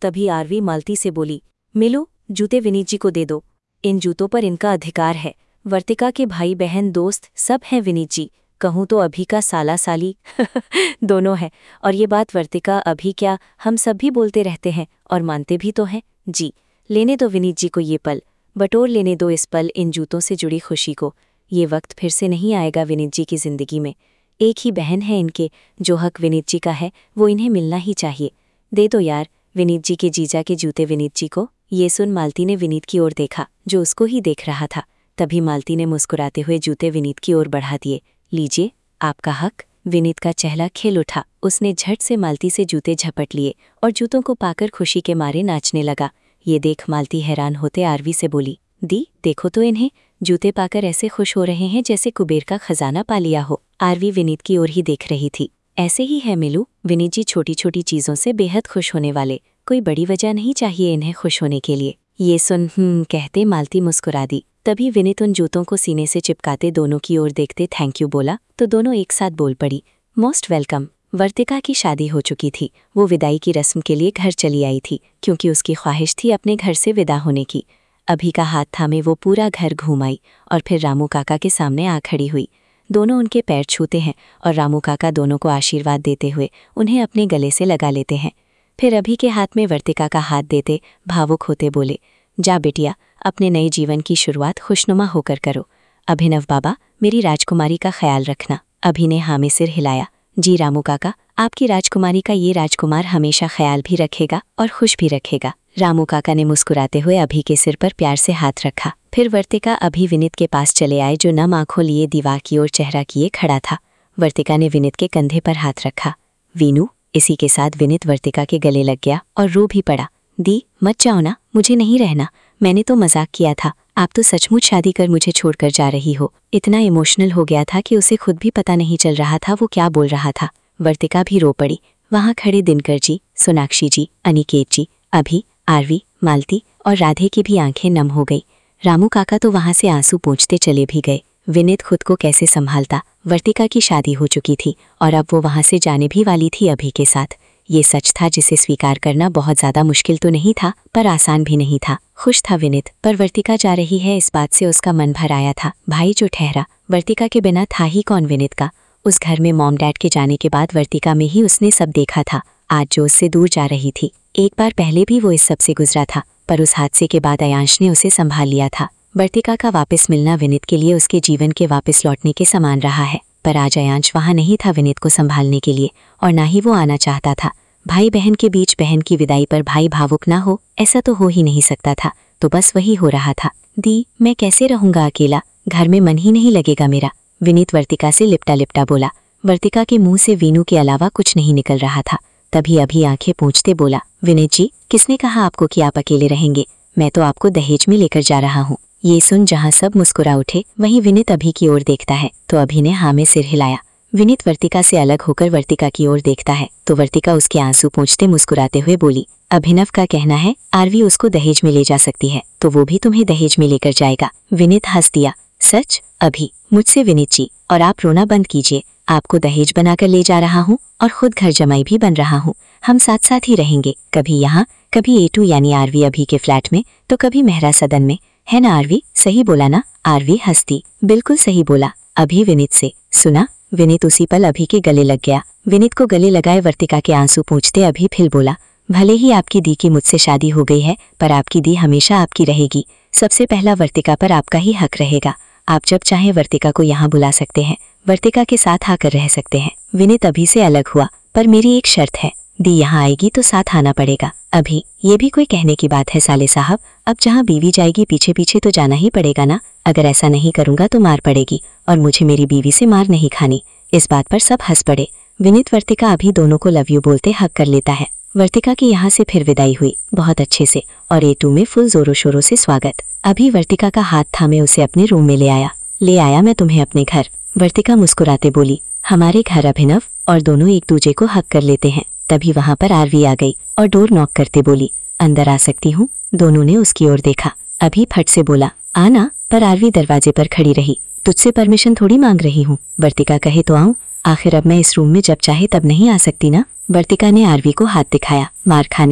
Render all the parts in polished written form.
तभी आरवी मालती से बोली, मिलू, जूते विनीत जी को दे दो। इन जूतों पर इनका अधिकार है। वर्तिका के भाई बहन दोस्त सब हैं विनीत जी, कहूँ तो अभी का साला साली दोनों हैं। और ये बात वर्तिका अभी क्या, हम सब भी बोलते रहते हैं और मानते भी तो हैं जी। लेने दो विनीत जी को ये पल, बटोर लेने दो इस पल इन जूतों से जुड़ी खुशी को। ये वक्त फिर से नहीं आएगा विनीत जी की ज़िंदगी में। एक ही बहन है इनके, जो हक विनीत जी का है वो इन्हें मिलना ही चाहिए। दे दो यार विनीत जी के जीजा के जूते विनीत जी को। ये सुन मालती ने विनीत की ओर देखा, जो उसको ही देख रहा था। तभी मालती ने मुस्कुराते हुए जूते विनीत की ओर बढ़ा दिए। लीजिए, आपका हक। विनीत का चेहरा खिल उठा। उसने झट से मालती से जूते झपट लिए और जूतों को पाकर खुशी के मारे नाचने लगा। ये देख मालती हैरान होते आरवी से बोली, दी देखो तो इन्हें, जूते पाकर ऐसे खुश हो रहे हैं जैसे कुबेर का खजाना पा लिया हो। आरवी विनीत की ओर ही देख रही थी। ऐसे ही है मिलू, विनीत जी छोटी छोटी चीज़ों से बेहद खुश होने वाले, कोई बड़ी वजह नहीं चाहिए इन्हें खुश होने के लिए। ये सुन कहते मालती मुस्कुरा दी। तभी विनीत उन जूतों को सीने से चिपकाते दोनों की ओर देखते थैंक यू बोला तो दोनों एक साथ बोल पड़ी, मोस्ट वेलकम। वर्तिका की शादी हो चुकी थी। वो विदाई की रस्म के लिए घर चली आई थी, क्योंकि उसकी ख्वाहिश थी अपने घर से विदा होने की। अभी का हाथ थामे वो पूरा घर घूम आई और फिर रामू काका के सामने आ खड़ी हुई। दोनों उनके पैर छूते हैं और रामू काका दोनों को आशीर्वाद देते हुए उन्हें अपने गले से लगा लेते हैं। फिर अभी के हाथ में वर्तिका का हाथ देते भावुक होते बोले, जा बेटिया, अपने नए जीवन की शुरुआत खुशनुमा होकर करो। अभिनव बाबा, मेरी राजकुमारी का ख्याल रखना। अभि ने हाँ में सिर हिलाया। जी रामू काका, आपकी राजकुमारी का ये राजकुमार हमेशा ख्याल भी रखेगा और खुश भी रखेगा। रामू काका ने मुस्कुराते हुए अभि के सिर पर प्यार से हाथ रखा। फिर वर्तिका अभि विनीत के पास चले आए, जो नम आंखों लिए दीवार की ओर चेहरा किए खड़ा था। वर्तिका ने विनीत के कंधे पर हाथ रखा। वीनू, इसी के साथ विनीत वर्तिका के गले लग गया और रो भी पड़ा। दी मत जाओ ना, मुझे नहीं रहना, मैंने तो मजाक किया था, आप तो सचमुच शादी कर मुझे छोड़कर जा रही हो। इतना इमोशनल हो गया था कि उसे खुद भी पता नहीं चल रहा था वो क्या बोल रहा था। वर्तिका भी रो पड़ी। वहाँ खड़े दिनकर जी, सोनाक्षी जी, अनिकेत जी, अभि, आरवी, मालती और राधे की भी आंखें नम हो गई। रामू काका तो वहाँ से आंसू पोंछते चले भी गए। विनीत खुद को कैसे संभालता। वर्तिका की शादी हो चुकी थी और अब वो वहाँ से जाने भी वाली थी अभि के साथ। ये सच था जिसे स्वीकार करना बहुत ज़्यादा मुश्किल तो नहीं था, पर आसान भी नहीं था। खुश था विनीत, पर वर्तिका जा रही है इस बात से उसका मन भर आया था। भाई जो ठहरा, वर्तिका के बिना था ही कौन विनीत का। उस घर में मॉम डैड के जाने के बाद वर्तिका में ही उसने सब देखा था। आज जो उससे दूर जा रही थी, एक बार पहले भी वो इस सब से गुजरा था, पर उस हादसे के बाद अयांश ने उसे संभाल लिया था। वर्तिका का वापस मिलना विनीत के लिए उसके जीवन के वापस लौटने के समान रहा है, पर आज अयांश वहाँ नहीं था विनीत को संभालने के लिए, और ना ही वो आना चाहता था। भाई बहन के बीच बहन की विदाई पर भाई भावुक ना हो, ऐसा तो हो ही नहीं सकता था, तो बस वही हो रहा था। दी, मैं कैसे रहूंगा अकेला, घर में मन ही नहीं लगेगा मेरा, विनीत वर्तिका से लिपटा लिपटा बोला। वर्तिका के मुंह से वीनू के अलावा कुछ नहीं निकल रहा था। तभी अभी आंखें पोंछते बोला, विनीत जी, किसने कहा आपको कि आप अकेले रहेंगे, मैं तो आपको दहेज में लेकर जा रहा हूँ। ये सुन जहाँ सब मुस्कुरा उठे, वहीं विनीत अभि की ओर देखता है तो अभि ने हाँ में सिर हिलाया। विनीत वर्तिका से अलग होकर वर्तिका की ओर देखता है तो वर्तिका उसके आंसू पोंछते मुस्कुराते हुए बोली, अभिनव का कहना है आरवी उसको दहेज में ले जा सकती है, तो वो भी तुम्हें दहेज में लेकर जाएगा। विनीत हंस दिया। सच? अभि, मुझसे विनीत जी, और आप रोना बंद कीजिए। आपको दहेज बनाकर ले जा रहा हूँ और खुद घर जमाई भी बन रहा हूँ। हम साथ साथ ही रहेंगे, कभी यहाँ, कभी A2 यानी आरवी अभि के फ्लैट में, तो कभी मेहरा सदन में, है ना आरवी? सही बोला ना? आरवी हंसती। बिल्कुल सही बोला। अभि विनीत से, सुना? विनीत उसी पल अभि के गले लग गया। विनीत को गले लगाए वर्तिका के आंसू पोंछते अभि फिर बोला, भले ही आपकी दी की मुझसे शादी हो गई है, पर आपकी दी हमेशा आपकी रहेगी। सबसे पहला वर्तिका पर आपका ही हक रहेगा। आप जब चाहें वर्तिका को यहाँ बुला सकते हैं, वर्तिका के साथ आकर रह सकते हैं। विनीत अभि से अलग हुआ, पर मेरी एक शर्त है, दी यहाँ आएगी तो साथ आना पड़ेगा। अभि, ये भी कोई कहने की बात है साले साहब, अब जहाँ बीवी जाएगी पीछे पीछे तो जाना ही पड़ेगा ना। अगर ऐसा नहीं करूँगा तो मार पड़ेगी, और मुझे मेरी बीवी से मार नहीं खानी। इस बात पर सब हंस पड़े। विनीत वर्तिका अभि दोनों को लव यू बोलते हक कर लेता है। वर्तिका की यहाँ से फिर विदाई हुई बहुत अच्छे से, और A2 में फुल जोरों शोरों से स्वागत। अभि वर्तिका का हाथ थामे उसे अपने रूम में ले आया मैं तुम्हें अपने घर। वर्तिका मुस्कुराते बोली, हमारे घर अभिनव, और दोनों एक दूजे को हक कर लेते हैं। तभी वहाँ पर आरवी आ गई और डोर नॉक करते बोली, अंदर आ सकती हूँ? दोनों ने उसकी ओर देखा। अभि फट से बोला, आना, पर आरवी दरवाजे पर खड़ी रही। तुझसे परमिशन थोड़ी मांग रही हूँ, वर्तिका कहे तो आऊँ? आखिर अब मैं इस रूम में जब चाहे तब नहीं आ सकती ना? वर्तिका ने आरवी को हाथ दिखाया। मार खानी है?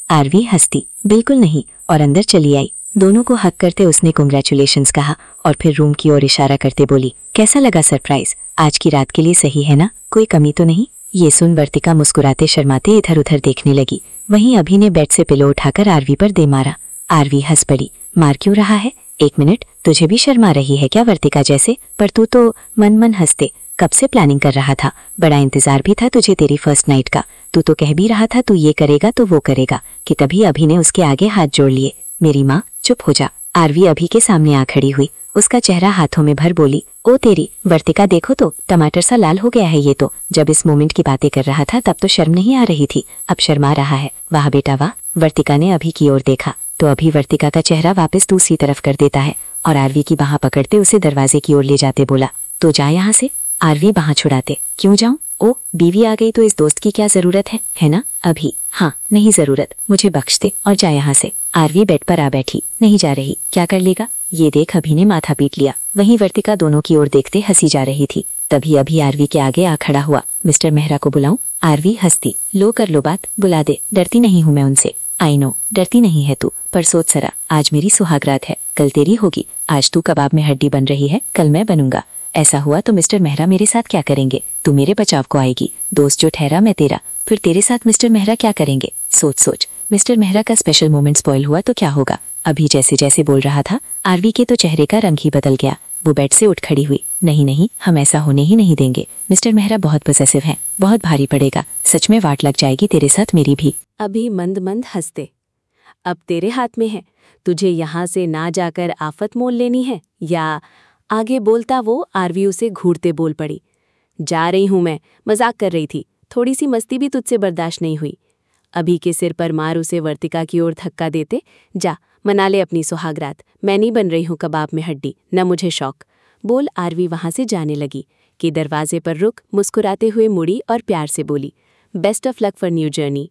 आरवी हंसती, बिल्कुल नहीं, और अंदर चली आई। दोनों को हक करते उसने कांग्रेचुलेशंस कहा और फिर रूम की ओर इशारा करते बोली, कैसा लगा सरप्राइज? आज की रात के लिए सही है ना? कोई कमी तो नहीं? ये सुन वर्तिका मुस्कुराते शर्माते इधर उधर देखने लगी। वहीं अभी ने बेड से पिलो उठाकर आरवी पर दे मारा। आरवी हंस पड़ी। मार क्यों रहा है? एक मिनट, तुझे भी शर्मा रही है क्या वर्तिका जैसे? पर तू तो मन मन हंसते, कब से प्लानिंग कर रहा था, बड़ा इंतजार भी था तुझे तेरी फर्स्ट नाइट का। तू तो कह भी रहा था तू ये करेगा तो वो करेगा, कि तभी अभी ने उसके आगे हाथ जोड़ लिए। मेरी माँ, चुप हो जा। आरवी अभी के सामने आ खड़ी हुई, उसका चेहरा हाथों में भर बोली, ओ तेरी वर्तिका, देखो तो टमाटर सा लाल हो गया है ये तो। जब इस मोमेंट की बातें कर रहा था तब तो शर्म नहीं आ रही थी, अब शर्मा रहा है। वाह बेटा वाह। वर्तिका ने अभी की ओर देखा तो अभी वर्तिका का चेहरा वापस दूसरी तरफ कर देता है और आरवी की बाह पकड़ते उसे दरवाजे की ओर ले जाते बोला, तो जा यहाँ से। आरवी बाह छुड़ाते, क्यों जाऊं? ओ, बीवी आ गई तो इस दोस्त की क्या जरूरत है ना? अभी, हाँ, नहीं जरूरत, मुझे बख्श दे और जा यहाँ से। आरवी बेड पर आ बैठी, नहीं जा रही, क्या कर लेगा? ये देख अभी ने माथा पीट लिया। वहीं वर्तिका दोनों की ओर देखते हंसी जा रही थी। तभी अभी आरवी के आगे आ खड़ा हुआ, मिस्टर मेहरा को बुलाऊं? आरवी हंसती, लो कर लो बात, बुला दे, डरती नहीं हूं मैं उनसे। आई नो, डरती नहीं है तू, पर सोच जरा, आज मेरी सुहागरात है, कल तेरी होगी। आज तू कबाब में हड्डी बन रही है, कल मैं बनूंगा। ऐसा हुआ तो मिस्टर मेहरा मेरे साथ क्या करेंगे? तू मेरे बचाव को आएगी, दोस्त जो ठहरा मैं तेरा, फिर तेरे साथ मिस्टर मेहरा क्या करेंगे? सोच सोच, मिस्टर मेहरा का स्पेशल मोमेंट स्पॉइल हुआ तो क्या होगा? अभी जैसे जैसे बोल रहा था आरवी के तो चेहरे का रंग ही बदल गया। वो बेड से उठ खड़ी हुई, नहीं नहीं, हम ऐसा होने ही नहीं देंगे। मिस्टर मेहरा बहुत पॉसेसिव हैं, बहुत भारी पड़ेगा, सच में वाट लग जाएगी तेरे साथ मेरी भी। अभी मंद मंद हंसते, अब तेरे हाथ में है, तुझे यहाँ से ना जाकर आफत मोल लेनी है या? आगे बोलता वो आरवी उसे घूरते बोल पड़ी, जा रही हूं मैं, मजाक कर रही थी, थोड़ी सी मस्ती भी तुझसे बर्दाश्त नहीं हुई। अभी के सिर पर मार उसे वर्तिका की ओर धक्का देते, जा मना ले अपनी सुहागरात, मैं नहीं बन रही हूं कबाब में हड्डी, न मुझे शौक। बोल आरवी वहां से जाने लगी कि दरवाजे पर रुक मुस्कुराते हुए मुड़ी और प्यार से बोली, best of luck for new journey.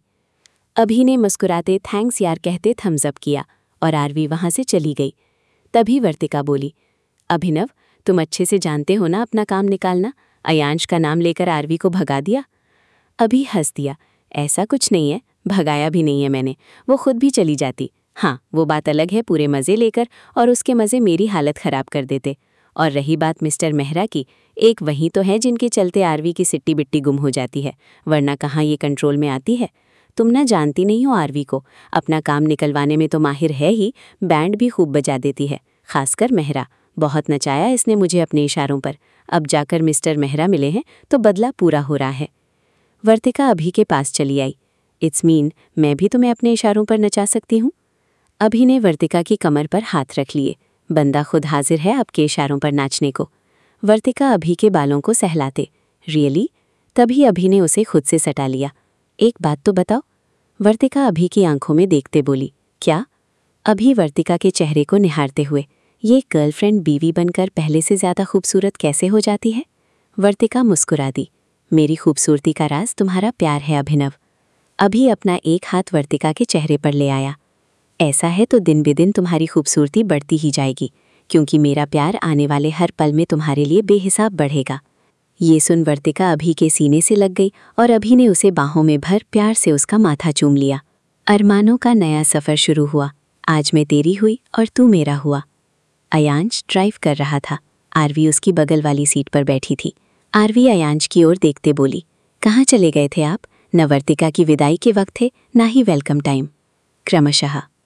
Abhi ने मुस्कुराते थैंक्स यार कहते थम्स अप किया और आरवी वहां से चली गई। तभी वर्तिका बोली, अभिनव, तुम अच्छे से जानते हो ना अपना काम निकालना, अयांश का नाम लेकर आरवी को भगा दिया। अभी हंस दिया, ऐसा कुछ नहीं है, भगाया भी नहीं है मैंने, वो खुद भी चली जाती। हाँ, वो बात अलग है, पूरे मज़े लेकर, और उसके मज़े मेरी हालत ख़राब कर देते। और रही बात मिस्टर मेहरा की, एक वही तो है जिनके चलते आरवी की सिट्टी बिट्टी गुम हो जाती है, वरना कहाँ ये कंट्रोल में आती है। तुम ना जानती नहीं हो आरवी को, अपना काम निकलवाने में तो माहिर है ही, बैंड भी खूब बजा देती है, खासकर मेहरा। बहुत नचाया इसने मुझे अपने इशारों पर, अब जाकर मिस्टर मेहरा मिले हैं तो बदला पूरा हो रहा है। वर्तिका अभी के पास चली आई, इट्स मीन मैं भी तुम्हें अपने इशारों पर नचा सकती हूँ। अभी ने वर्तिका की कमर पर हाथ रख लिए, बंदा खुद हाजिर है आपके इशारों पर नाचने को। वर्तिका अभी के बालों को सहलाते, रियली? तभी अभी ने उसे खुद से सटा लिया। एक बात तो बताओ, वर्तिका अभी की आंखों में देखते बोली, क्या? अभी वर्तिका के चेहरे को निहारते हुए, ये गर्लफ्रेंड बीवी बनकर पहले से ज़्यादा खूबसूरत कैसे हो जाती है? वर्तिका मुस्कुरा दी, मेरी खूबसूरती का राज तुम्हारा प्यार है अभिनव। अभी अपना एक हाथ वर्तिका के चेहरे पर ले आया, ऐसा है तो दिन बेदिन तुम्हारी खूबसूरती बढ़ती ही जाएगी, क्योंकि मेरा प्यार आने वाले हर पल में तुम्हारे लिए बेहिसाब बढ़ेगा। ये सुन वर्तिका अभी के सीने से लग गई और अभी ने उसे बाहों में भर प्यार से उसका माथा चूम लिया। अरमानों का नया सफ़र शुरू हुआ, आज मैं तेरी हुई और तू मेरा हुआ। अयांश ड्राइव कर रहा था, आरवी उसकी बगल वाली सीट पर बैठी थी। आरवी अयांश की ओर देखते बोली, कहाँ चले गए थे आप? न वर्तिका की विदाई के वक्त थे, ना ही वेलकम टाइम। क्रमशः